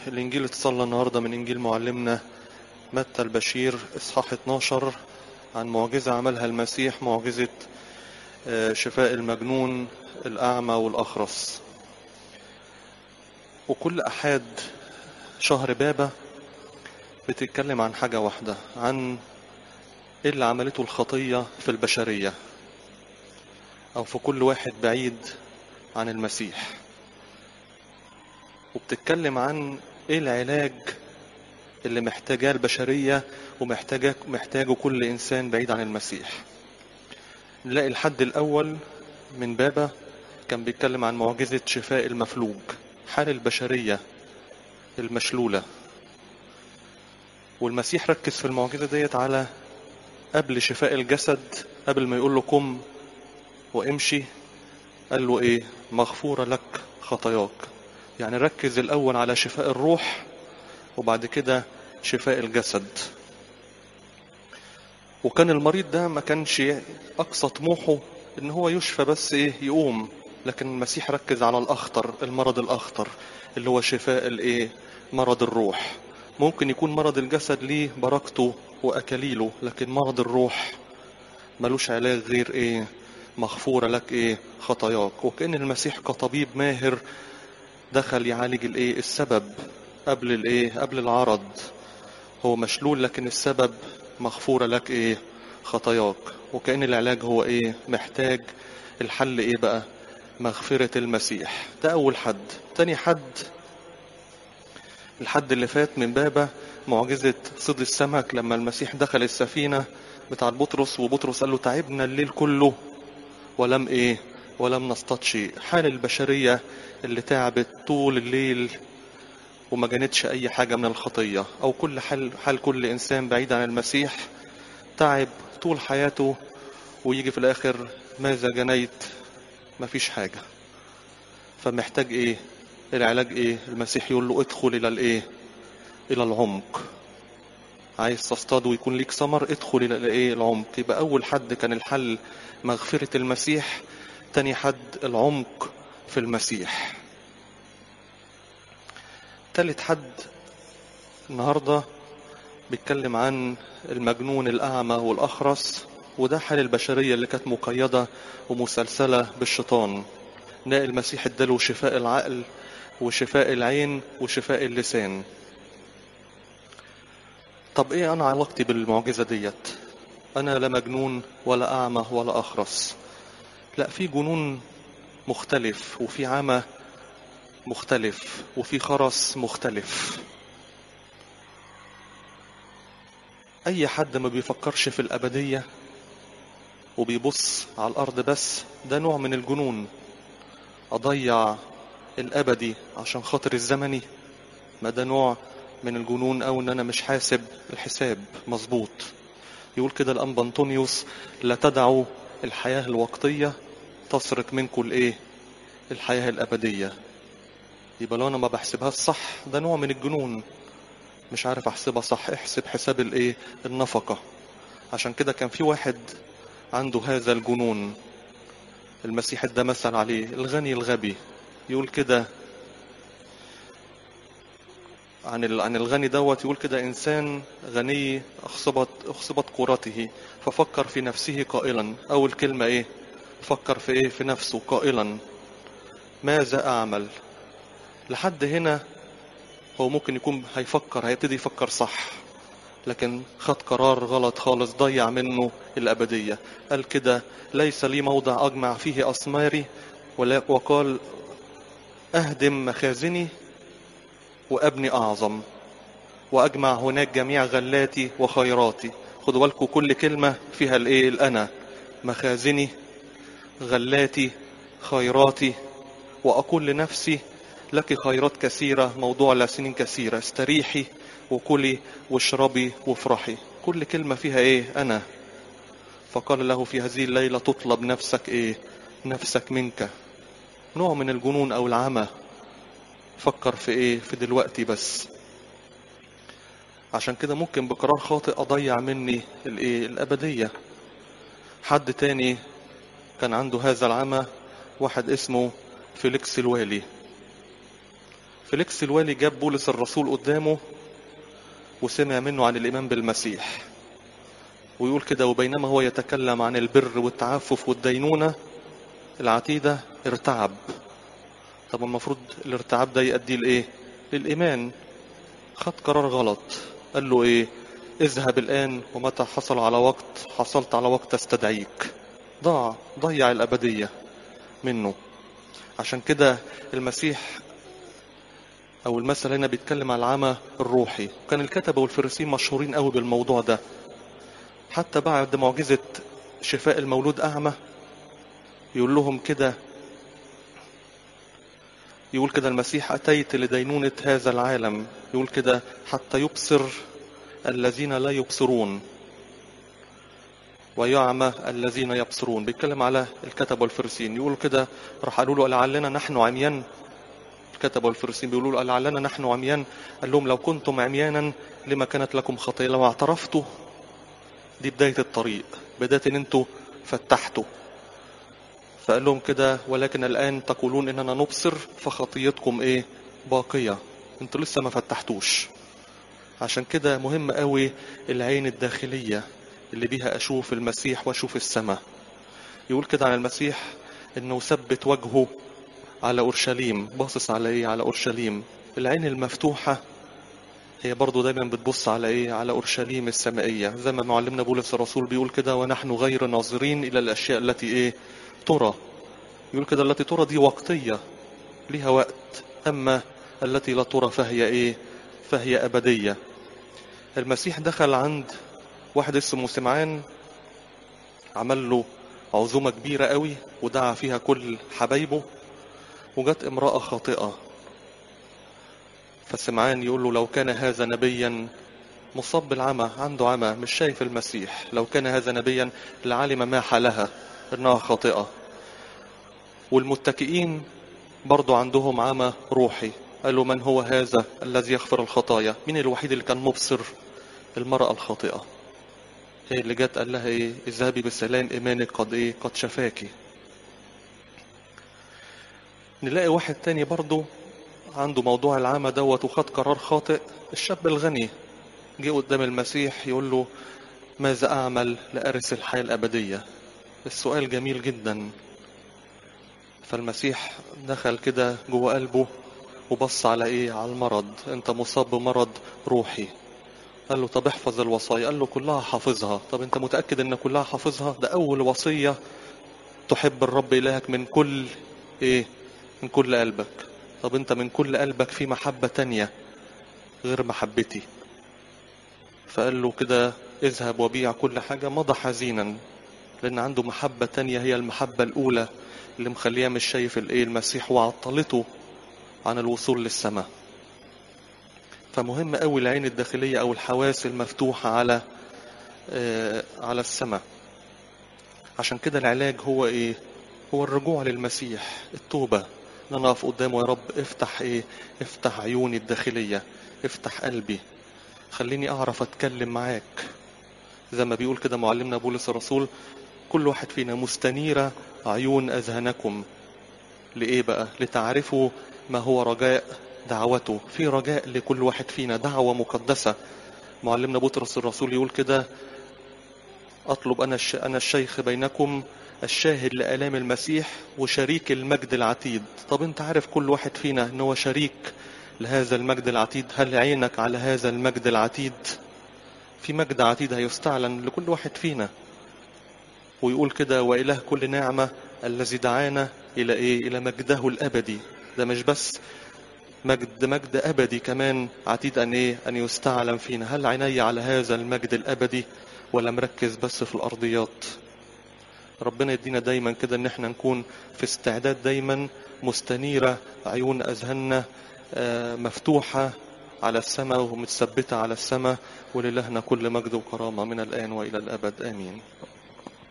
الإنجيل اللي اتصلى النهاردة من إنجيل معلمنا متى البشير إصحاح 12 عن معجزة عملها المسيح، معجزة شفاء المجنون الأعمى والأخرس. وكل أحد شهر بابا بتتكلم عن حاجة واحدة، عن إيه اللي عملته الخطية في البشرية أو في كل واحد بعيد عن المسيح، وبتتكلم عن إيه العلاج اللي محتاجاه البشرية ومحتاجه كل إنسان بعيد عن المسيح. نلاقي الحد الأول من بابا كان بيتكلم عن معجزة شفاء المفلوج، حال البشرية المشلولة، والمسيح ركز في المعجزة ديت على قبل شفاء الجسد، قبل ما يقول له قم وامشي قال له ايه؟ مغفورة لك خطاياك. يعني ركز الأول على شفاء الروح وبعد كده شفاء الجسد. وكان المريض ده ما كانش أقصى طموحه إن هو يشفى بس يقوم، لكن المسيح ركز على الأخطر، المرض الأخطر اللي هو شفاء مرض الروح. ممكن يكون مرض الجسد ليه بركته وأكاليله، لكن مرض الروح ملوش علاج غير مغفورة لك خطاياك. وكأن المسيح كطبيب ماهر دخل يعالج السبب قبل العرض. هو مشلول لكن السبب مغفورة لك خطاياك. وكأن العلاج هو محتاج الحل بقى؟ مغفرة المسيح. ده أول حد. تاني حد، الحد اللي فات من بابا معجزة صيد السمك، لما المسيح دخل السفينة بتاع بطرس، وبطرس قال له تعبنا الليل كله ولم نصطاد شيء. حال البشرية اللي تعبت طول الليل وما جنتش أي حاجة من الخطية، أو كل حال كل إنسان بعيد عن المسيح تعب طول حياته ويجي في الآخر ماذا جنيت؟ مفيش حاجة. فمحتاج العلاج المسيح يقول له ادخل إلى العمق. عايز تصطاد ويكون ليك ثمر، ادخل إلى العمق. يبقى أول حد كان الحل مغفرة المسيح، تاني حد العمق في المسيح. تالت حد النهاردة بيتكلم عن المجنون الأعمى والأخرس، وده حال البشرية اللي كانت مقيدة ومسلسلة بالشيطان. نلاقي المسيح اداله شفاء العقل وشفاء العين وشفاء اللسان. طب أنا علاقتي بالمعجزة ديت؟ أنا لا مجنون ولا أعمى ولا أخرس، لا، في جنون مختلف وفي عمى مختلف وفي خرس مختلف. أي حد ما بيفكرش في الأبدية وبيبص على الأرض بس، ده نوع من الجنون. أضيع الأبدي عشان خاطر الزمني، ما ده نوع من الجنون. أو أن أنا مش حاسب الحساب مظبوط. يقول كده الأنبا أنطونيوس: لا تدعوا الحياة الوقتية تسرق منكم الحياة الأبدية. يبقى لو أنا ما بحسبها صح، ده نوع من الجنون. مش عارف أحسبها صح. احسب حساب النفقة. عشان كده كان في واحد عنده هذا الجنون، المسيح ده مثل عليه الغني الغبي. يقول كده عن الغني دوت، يقول كده: إنسان غني أخصبت قوته ففكر في نفسه قائلا. أول كلمة فكر في نفسه قائلا ماذا أعمل؟ لحد هنا هو ممكن يكون هيبتدي يفكر صح، لكن خد قرار غلط خالص، ضيع منه الأبدية. قال كده: ليس لي موضع أجمع فيه أثماري، وقال أهدم مخازني وأبني أعظم وأجمع هناك جميع غلاتي وخيراتي. خدوا بالكم كل كلمة فيها الأنا: مخازني، غلاتي، خيراتي. وأقول لنفسي لك خيرات كثيرة موضوع لسنين كثيرة، استريحي وكلي واشربي وافرحي. كل كلمة فيها أنا. فقال له: في هذه الليلة تطلب نفسك نفسك منك. نوع من الجنون أو العمى. فكر في دلوقتي بس. عشان كده ممكن بقرار خاطئ أضيع مني الأبدية. حد تاني كان عنده هذا العمى، واحد اسمه فيليكس فيليكس الوالي جاب بولس الرسول قدامه وسمع منه عن الإيمان بالمسيح، ويقول كده: وبينما هو يتكلم عن البر والتعفف والدينونة العتيدة ارتعب. طب المفروض الارتعاب ده يؤدي لإيه؟ للإيمان. خد قرار غلط. قال له إيه؟ اذهب الآن، ومتى حصلت على وقت استدعيك. ضيع الأبدية منه. عشان كده المسيح أو المثل هنا بيتكلم على العمى الروحي. كان الكتبة والفريسيين مشهورين قوي بالموضوع ده. حتى بعد معجزة شفاء المولود أعمى يقول لهم كده، يقول كده المسيح: أتيت لدينونة هذا العالم. يقول كده: حتى يبصر الذين لا يبصرون ويعمى الذين يبصرون. بيتكلم على الكتبة والفريسيين. يقول كده، راح قالوا له: لعلنا نحن عميان. الكتبة والفريسيين بيقولوا له: لعلنا نحن عميان. قال لهم: لو كنتم عميانا لما كانت لكم خطية. لو اعترفتوا، دي بداية الطريق، بداية ان انتوا فتحتوا. فقال لهم كده: ولكن الآن تقولون إننا نبصر فخطيتكم إيه؟ باقية. انتوا لسه ما فتحتوش. عشان كده مهم قوي العين الداخلية اللي بيها أشوف المسيح وأشوف السماء. يقول كده عن المسيح إنه ثبت وجهه على أورشليم. باصص على إيه؟ على أورشليم. العين المفتوحة هي برضو دايما بتبص على إيه؟ على أورشليم السمائية. زي ما معلمنا بولس الرسول بيقول كده: ونحن غير ناظرين إلى الأشياء التي إيه؟ ترى. يقول كده: التي ترى دي وقتية، ليها وقت. أما التي لا ترى فهي إيه؟ فهي أبدية. المسيح دخل عند واحد اسمه سمعان، عمل له عزومة كبيرة قوي ودعا فيها كل حبايبه، وجت امرأة خاطئة. فسمعان يقول له: لو كان هذا نبيا، مصاب بالعمى، عنده عمى مش شايف المسيح، لو كان هذا نبيا لعلم ما حالها انها خاطئة. والمتكئين برضو عندهم عمى روحي. قالوا: من هو هذا الذي يغفر الخطايا؟ مين الوحيد اللي كان مبصر؟ المرأة الخاطئة هي اللي جت قال لها ايه؟ اذهبي بسلام، ايمانك قد ايه؟ قد شفاكي. نلاقي واحد تاني برضو عنده موضوع العمى دوت وخد قرار خاطئ. الشاب الغني جه قدام المسيح يقول له: ماذا اعمل لأرث الحياة الأبدية؟ السؤال جميل جدا. فالمسيح دخل كده جوه قلبه وبص على ايه؟ على المرض. انت مصاب بمرض روحي. قال له: طب احفظ الوصايا. قال له: كلها حافظها. طب انت متأكد ان كلها حافظها؟ ده اول وصية: تحب الرب إلهك من كل ايه؟ من كل قلبك. طب انت من كل قلبك في محبة تانية غير محبتي. فقال له كده: اذهب وبيع كل حاجة. مضى حزينا لان عنده محبة تانية هي المحبة الاولى اللي مخليه مش شايف الايه؟ المسيح، وعطلته عن الوصول للسماء. فمهم قوي العين الداخلية او الحواس المفتوحة على السماء. عشان كده العلاج هو ايه؟ هو الرجوع للمسيح، التوبة. ان انا اقف قدامه: يا رب افتح ايه؟ افتح عيوني الداخلية، افتح قلبي، خليني اعرف اتكلم معاك. زي ما بيقول كده معلمنا بولس الرسول: كل واحد فينا مستنيرة عيون اذهانكم. لايه بقى؟ لتعرفوا ما هو رجاء دعوته. في رجاء لكل واحد فينا، دعوة مقدسة. معلمنا بطرس الرسول يقول كده: أطلب أنا الشيخ بينكم، الشاهد لآلام المسيح وشريك المجد العتيد. طب أنت عارف كل واحد فينا أنه شريك لهذا المجد العتيد؟ هل عينك على هذا المجد العتيد؟ في مجد عتيد هيستعلن لكل واحد فينا. ويقول كده: وإله كل نعمة الذي دعانا إلى إيه؟ إلى مجده الأبدي. ده مش بس مجد أبدي، كمان عتيد أن إيه؟ أن يستعلن فينا. هل عيني على هذا المجد الأبدي ولا مركز بس في الأرضيات؟ ربنا يدينا دايما كده ان احنا نكون في استعداد، دايما مستنيرة عيون أذهاننا مفتوحة على السماء ومتثبتة على السماء. وللهنا كل مجد وكرامة من الآن وإلى الأبد. آمين.